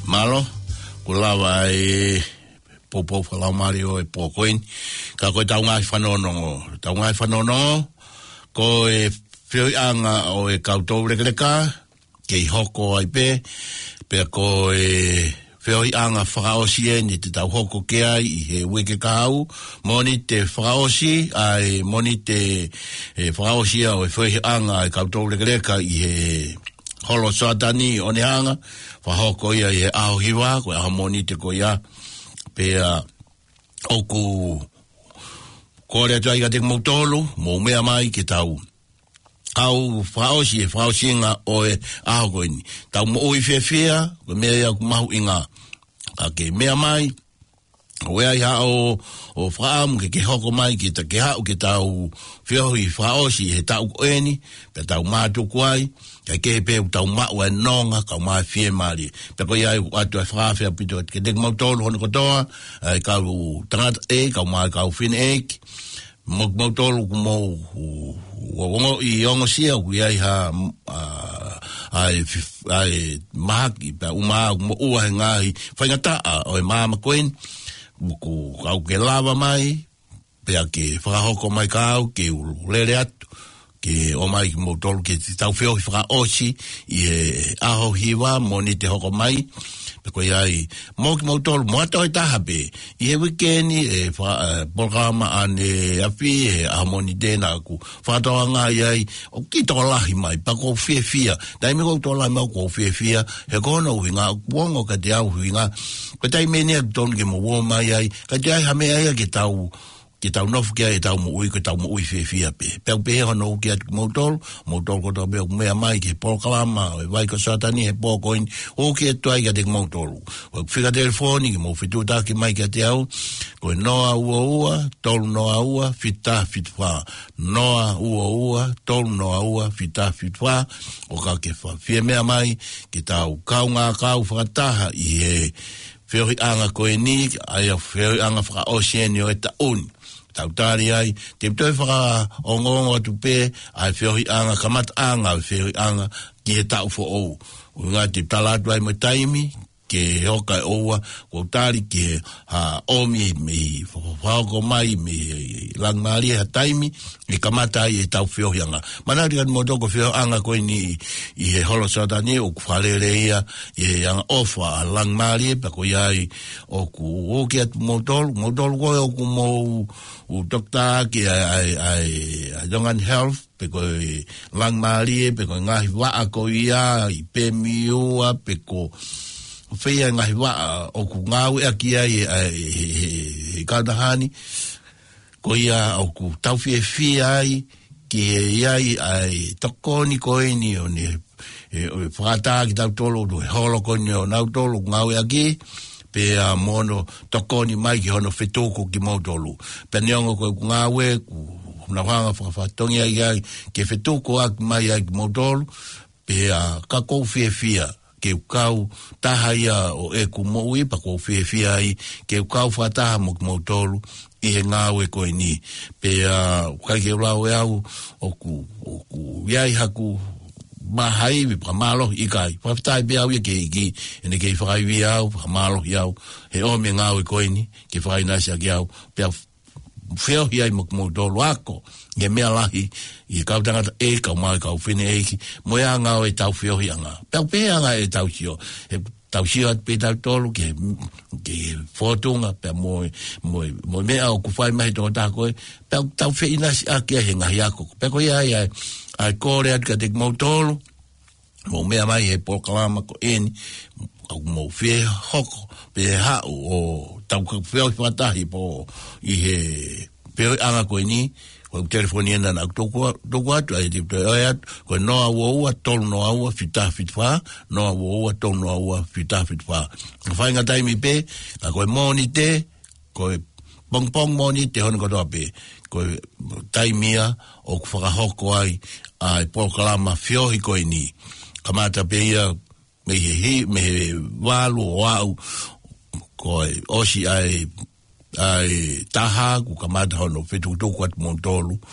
malo kulawa popo fala Mario pokoin ka ko taunga whanono ko whioi anga o kautou rekleka kei hoko ai pe ko whioi anga whakaosi ni te tau hoko ke ai i he weke kahau moni te whakaosi ai moni te whakaosi o whioi anga ai kautou rekleka i he holo satani o ne hanga whahoko ia i he aho hiwa ko aho moni te ko ia pea oku kore atu aiga te mautolo mo mea mai ke tau au whaosi nga o e aho koini tau mo oi whewhea ko mea ia kumahu inga ke mea mai o ea iha o whaamu ke hoko mai ke ta ke hau ke tau whiohi whaosi he tau koeni pe tau mātuku ai ke pe tau mau e nonga ka mai fie mari pe ko ia atu frafia pito ke dek mautolo hono kotoa ka tangata ka mai ka fin ek mautolo mo o i ongo sia ku ia ha ai maki pe uma mo ua ngai fangata o mama koin ku au ke lava mai pe ke frahoko mai ka ke lele atu ke o mai mo tolu ke tau feo i whaka osi i aho hiwa moni te hoko mai pe ko iai mo ki mo tolu mo ato i taha pe i he wikeni polkama ane api a moni tēnā ku whakatoa ngā iai o ki toko lahi mai pa ko whia dai me ko tola mau ko whia he kona uhinga kuongo ka te au uhinga ko tai mene ak tonu ke mo uo mai ai ka te ai hame ai ke tau nofu kia e tau mo ui whia pe. Peu pe hono kia mautol ko tau peu mea mai ke polkalama, vai ko satani he pokoin, o kia tuai kia te mautolu. O whika telefoni, ki mo whitu taki mai kia te au, ko noa ua, tolu noa ua, fita fitwa. Noa ua, tolu noa ua, fita fitwa, o ka ke whia mea mai, ki tau kaunga kau whakataha i he whiori anga koe ni, ai a whiori anga whaka oceani o e tauni. Tautari ai, te ptoi whaka o ngongo atu pe, ai whiori anga, kamata anga, whiori anga, ki he tau fo ou. Ngā te talatu ai mo taimi, ke hoka e oua, ko tari ke omi me whako mai, me langmari ha taimi, e kamata ai e tau whiori anga. Manari kan mo toko whiori anga koe ni i he holo satani, o ku whalere ia, i he anga ofa langmari, pa ko iai, o ku oki atu motolu koe o ku mo o dokta ki ai Jongan Health pe ko langmari pe ko ngahi waa ko ia i pe miua pe ko fea ngahi waa o ku ngau e ki ai kadahani ko ia o ku tauwhie ai ki iai ai tokoni ko ni o ni whakata ki tau tolo do holo ko ni o nau tolo ngau e ki pe a mono tokoni mai ki hono whetoko ki mautolu. Pe neongo koe ku ngāwe, ku na whanga whakawhatongi ai ke whetoko ak mai ai ki mautolu, pe a ka kou whia ke ukau taha ia o e ku moui, pa kou whia ai, ke ukau whataha mo ki mautolu, i he ngāwe koe ni. Pe a kai ke ulau e au, o ku iai haku, mahai vi pa malo i kai pa tai be au ke ki ene ke fai vi au pa malo iau he o me ngau ko ni ke fai na sia iau pe feo hi ai mo do wako ge me lahi i ka tanga e ka mai ka fine e ki mo ya ngau e tau feo hi anga pe anga e tau sio e tau sio at pe tau tolu ke fotunga pe mo me au ku fai mai do ta ko pe tau fe ina sia ke he nga ya ko pe ko ya ai kore at ka te mautolo mo mea mai e pokalama ko eni mo fie hoko pe ha o tau ka feo whatahi po i he peo anga ko eni o telefoni ena na toko atu ai te peo atu ko noa ua tolu noa ua fita fitwa noa ua tolu noa ua fita fitwa whainga taimi pe a koe moni te koe pong moni te hono kotoa pe koe taimia o ku whakahoko ai ai pokalama whiohi koe ni. Kamata pe ia me he walu o au koe osi ai taha ku kamata hono whetu tuku atu montolu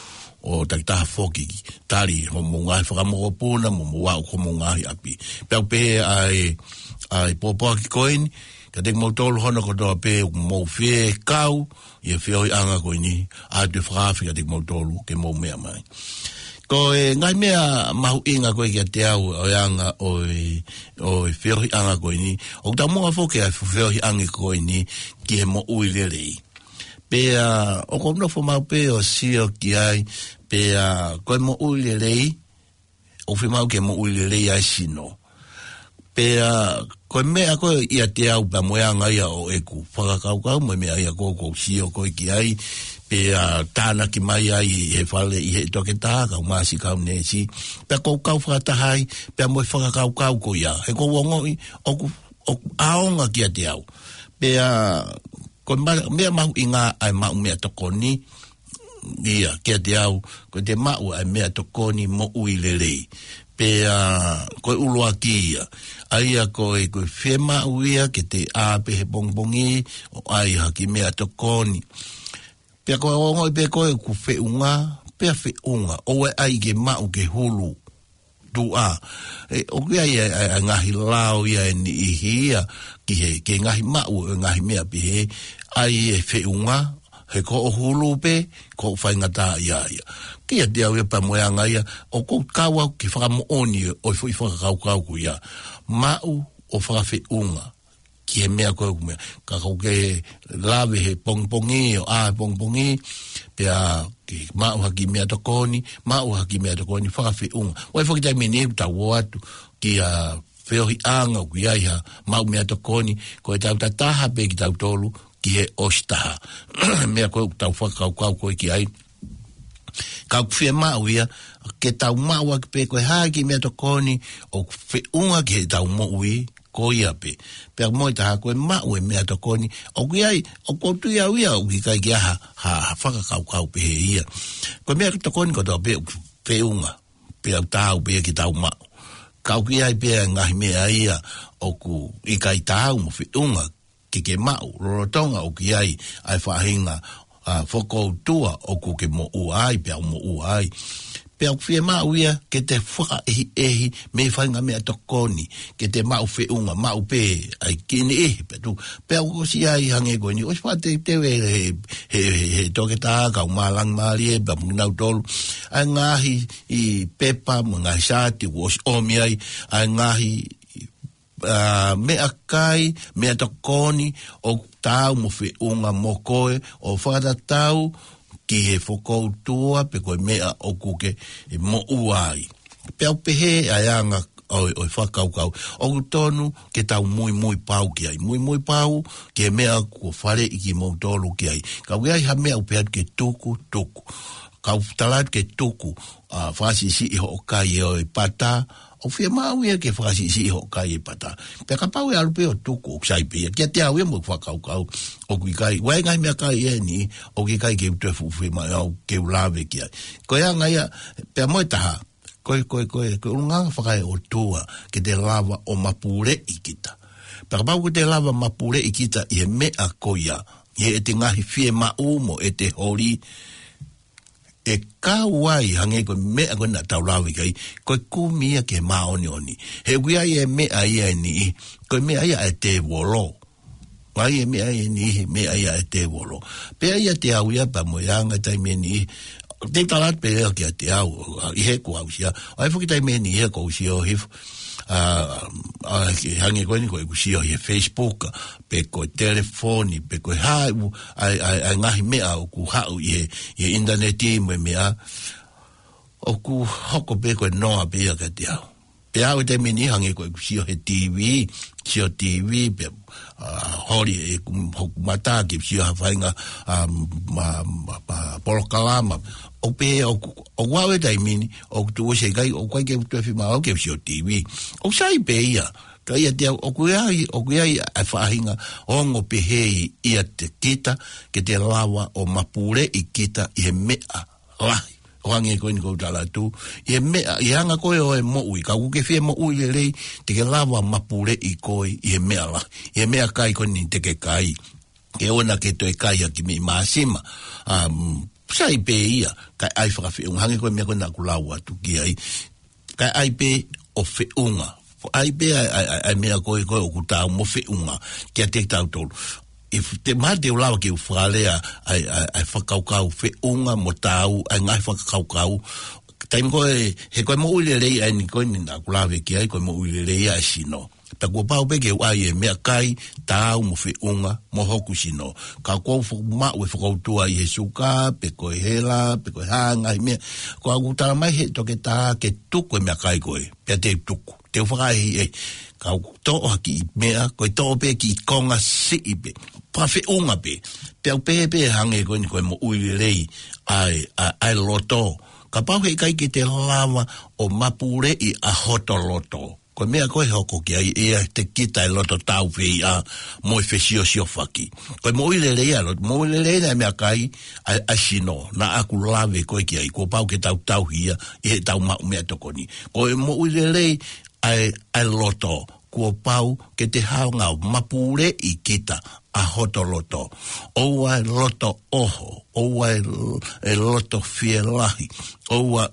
o takta foki tari mo ngai fa mo puna mo wa ko mo ngai api pe ai popo ki coin ka dek mo tol hono ko do pe mo fe kau ye fe anga ko ni a de fra fi dek mo tolu ke mo me mai ko ngai mea mau inga ko ke te au o anga o fe anga ko ni o da mo fo ke fe anga ko ni ki mo uilele pe o ko no fo mau pe o si o ki ai pe ko mo uilele o fi mau ke mo uilele ai sino pe ko me ko ia te au pa mo anga ia o eku fa ka ka mo me ia ko si o ko ki ai pe tana ki mai ai e fale i to ke ta ka ma si ka ne si pe ko ka fa ta hai pe mo fa ka ko ia e ko wongo o aonga ki te au pe ko me ma inga ai ma me to koni ia ki te au ko te ma ai me to koni mo uilele pe ko ulo aki ai ko fema uia ke te a pe bongbongi o ai haki me to koni pe ko ngo pe ko ku fe unga o ai ke ma o ke hulu dua o ke ai ngahi lao ia ni hia ki ke ngahi ma o ngahi me pe ai fe unga he ko hulu pe ko fa ngata ia ki dia we pa mo anga ia o ko kawa ki fa mo oni o foi fa ka ku ia ma o fa fe unga ki me ko me ka ko ke lave he pongpongi o pongpongi pe ki ma o ki me to koni fa fe unga o fo ki ta me ni ta watu ki fe hi anga ku ia ma me to koni ko ta ha pe ki ta tolu ki e osta me ko ta fa ka ko ki ai ka fie mauia ke tau maua pe ko haki me to koni o fe unga ke tau mo ui ko ia pe mo ta ko mau me to koni o ai o ko tu ia o ki kai ha fa ka pe ia ko me to koni ko do pe fe unga pe tau pe ki tau ma ka ki ai pe nga me ia o ku i kai tau mo fe unga ke mau rotonga o ki ai fa hinga foko tua o ku ke mo uai pe mo uai pe o fie ma uia ke te fa ehi me fa nga me to koni ke te ma fe unga ma pe ai kini pe tu pe o si ai hange go ni o fa te he to ke ta ka malang mali pe mo na tol anga i pepa mo nga shati wo o mi ai anga me akai me to koni o tau mo fe unga mo koe o fata tau ki he foko tua pe koe mea o kuke e mo uai pe au pehe ayanga o whakau o tonu ke tau mui pau ki ai mui pau ke mea ko whare i ki mo tolu ki ai ka wea ha mea upe ke tuku ka talat ke tuku whasi si i ho kai o pata o fia mau ia ke whakasi si ho kai e pata. Pea ka pau e alupe o tuku o ksai pia. Kia te au e mo whakau o kui kai. Wai ngai mea kai e ni o ki kai ke utu e fuwhi mai au ke ulawe ki ai. Koe a ngai a pea moe taha. Koe unga whakai o tua ke te lava o mapure i kita. Pea ka pau ke te lava mapure i kita i e mea koia. I e te ngahi fie mau mo e te hori e kawai hange ko mea ko na taulawi kai ko kumia ke maoni he wia e mea ia ni ko mea ia e te wolo wai e mea ia ni mea ia e te wolo pe ia te au ia pa mo yanga tai me ni te talat pe ia ke te au i he ko au sia ai fo ki tai me ni he ko sia o hif hange ko ni ko sia he Facebook pe ko telefoni pe ko ha ai ngahi mea o ku ha i internet me mea o ku hoko pe ko no a pe ka te au pe au te mini hange ko sia he TV pe hori e mata ki sia fainga polokalama o pe o wawe dai mini o tu se gai o kai ke tu fi ma o ke sia TV o sai pe ia ka ia te o kuai a whahinga o ngo pehe ia te kita ke te lawa o mapure i kita i he mea lahi o hangi koe ni kou tala tu i he mea i hanga koe o e mo ui ka kuke fie mo ui le rei te ke lawa mapure i koe i he mea lahi i he mea kai koe ni te ke kai ke ona ke toi kai a ki mi maasima sai pe ia kai ai whakawhiunga hangi koe mea koe nā kulau atu ki ai kai ai pe o whiunga ai pe ai mea koe o kutau mo whiunga kia te tau tolu if te mate o lawa ki u whalea ai whakaukau whiunga mo tau ai ngai whakaukau taim koe he koe mo uilelei ai ni koe ni nā kulawe ki ai koe mo uilelei ai sino ta kua pau peke wai e mea kai tau mo whiunga mo hoku sino ka kua ma ue whakautua i he suka pe koe hela pe koe hanga i mea kua kutara mai he toke tā ke tuku e mea kai koe pia te tuku te whakai e ka toa ki i mea koe toa pe ki i konga si i pe pa whiunga pe te au pe hange koe ni koe mo uilelei ai loto ka pau he kai ki te lava o mapure i a hoto loto ko mea koe hoko ki ai ea te kita e loto tau whei a moi whesio sio whaki. Koe moilele ea loto, moilele ea mea kai a sino, na aku lawe koe ki ai, ko pau ke tau hia, i he tau mau mea tokoni. Koe moilele ai loto, ko pau ke te haunga mapure i kita a hoto loto. Oua e loto oho, oua e loto fielahi, oua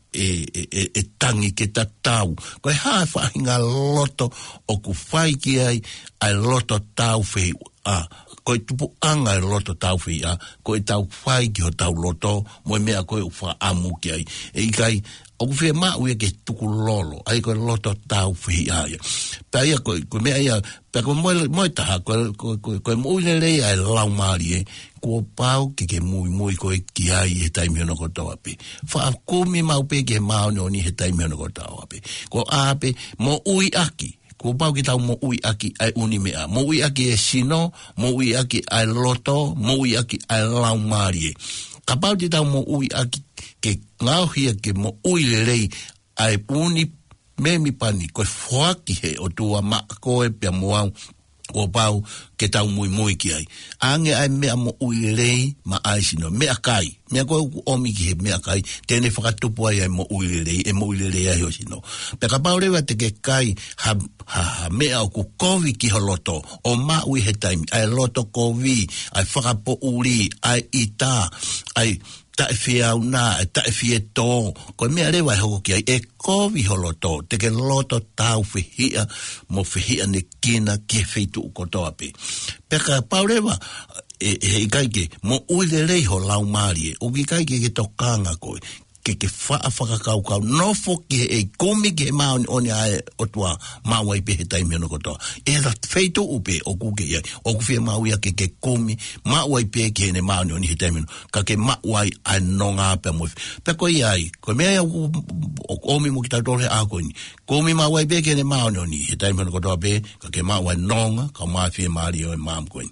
e tangi ke ta tau. Koe haa whahinga loto o ku whai ki ai loto tau whi a. Koe tupu anga e loto tau whi a. Koe tau whai ki ho tau loto. Moe mea koe u wha amu ki ai. E kai o ku whea maa uia ke tuku lolo. Ai koe loto tau whi a. Pea ia koe mea ia. Pea koe moe taha. Koe moilelei ai lau maari e. Kua pau ke mui koe ki ai he taimi hono kotoa pe. Wha kumi mau pe ke mao ni he taimi hono kotoa pe. Ko ape mo ui aki. Kua pau ki tau mo ui aki ai uni mea. Mo ui aki e sino, mo ui aki ai loto, mo ui aki ai lau maari e. Ka pau ti tau mo ui aki ke ngauhia ke mo ui lelei ai uni memi pani. Koe whaki he o tua maa koe pia moau. Ko pau ke tau mui ki ai. Ange ai mea mo uilelei ma ai sino. Mea kai. Mea koe omi ki he mea kai. Tene whakatupu ai mo uilelei. E mo uilelei ai ho sino. Peka pau rewa te ke kai ha mea o ku kovi ki ho loto. O ma ui he taimi. Ai loto kovi. Ai whakapo uri. Ai ita. Ai tae whiau nā, tae whie tō. Koe mea rewa e hoko ki ai, e kovi holo tō, te ke loto tau whihia, mo whihia ne kina ki whitu u kotoa pe. Peka pau rewa, he kai ke, mo uile rei ho lau maari e, o ki kai ke tokanga koe, ke whakakaukau, nofo ki e komi ki he maoni oni ae o tua maua i pe he taimi ono kotoa. E la whitu upe o kuke iai, o kuwhia maui a ke komi, maua i pe ki he ne maoni oni he taimi ono, ka ke maua i ai nonga pe mo. Pe ko iai, ko mea o omi mo ki tau tole a koini, komi maua i pe ki he ne maoni oni he taimi ono kotoa pe, ka ke maua i nonga, ka maa whia maari o e maam koini.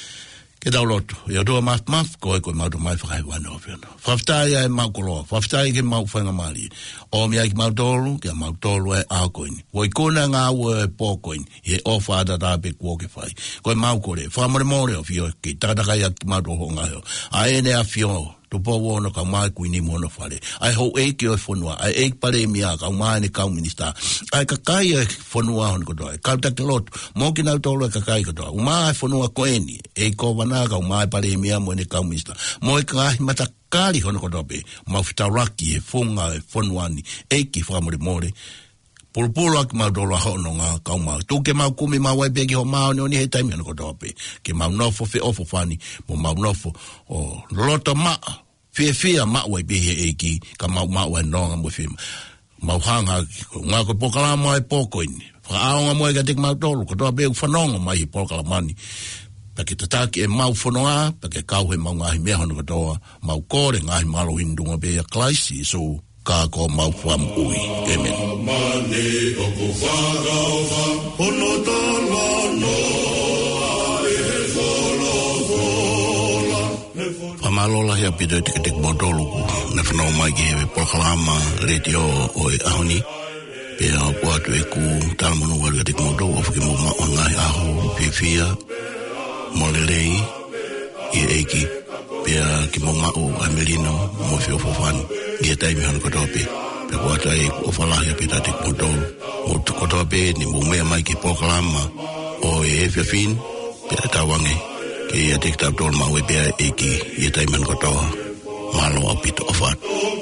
Ke tau loto, ia doa maf, koe mautu mai whakai wana o whiana. Whaftai ai mau koloa, whaftai ke mau whainga maari. O mi ai ki mau tolu, kia mau tolu ai a koini. Woi kona ngā ua e pō koini, he o whaata tāpe kua ke whai. Koe mau kore, whamore more o whio, ki tātakai a ki mau toho ngai o. A ene a whio, tu pō wono ka mai kuini mono whare. Ai hou eiki o e whanua, ai eiki pare mia ka mai ne kau minista. Ai ka kai e whanua hon kotoa, e kau take lotu, mō ki nau tolu e ka kai kotoa. Umai whanua koeni, e ko wana ka umai pare mia mo ne kau minista. Mō e ka ahi mata kari hono kotoa pe, mau whitauraki e whunga e whanuani, eiki whamore more. Pulupulu aki mau tolu a hono ngā kau mau. Tu ke mau kumi mau wai peki ho mau ni he taimi hono kotoa pe. Ke mau nofo fe ofo whani, mo mau nofo o loto maa. Fia maa wai pehi eiki, ka mau wai nonga mo fia. Mau hanga, ngā ko pokalama ai pokoini. Whaaonga mo e ka tek mau tolu, kotoa pe whanonga mai he pokalamani. Pake tataki e mau whanoa, pake kau he mau ngahi mea hono kotoa, mau kore ngahi malo hindunga pe a klaisi, so ka ko mau wham ui. Amen. Mani o ku whakaoha, hono talono, e wholofola. Whamalola hea pito e tikatik motoluku, ne whanau mai ki hewe Pokalama radio o e ahoni. Pea puatu e ku talamunu wari katik motolu, o whaki mo maongai aho, whiwhia, molelei, i eiki. Pea ki mo mau a melino, mo whio fofani. Ia taimi hana kotoa pe. Pe kuata e o whalahi a pita te kutolu. O tu kotoa pe ni mumea mai ki Pokalama o e e whiawhin. Pea tawange. Ke ia te kitau tolu mau e pea e ki ia taimi hana kotoa. malo apito ofat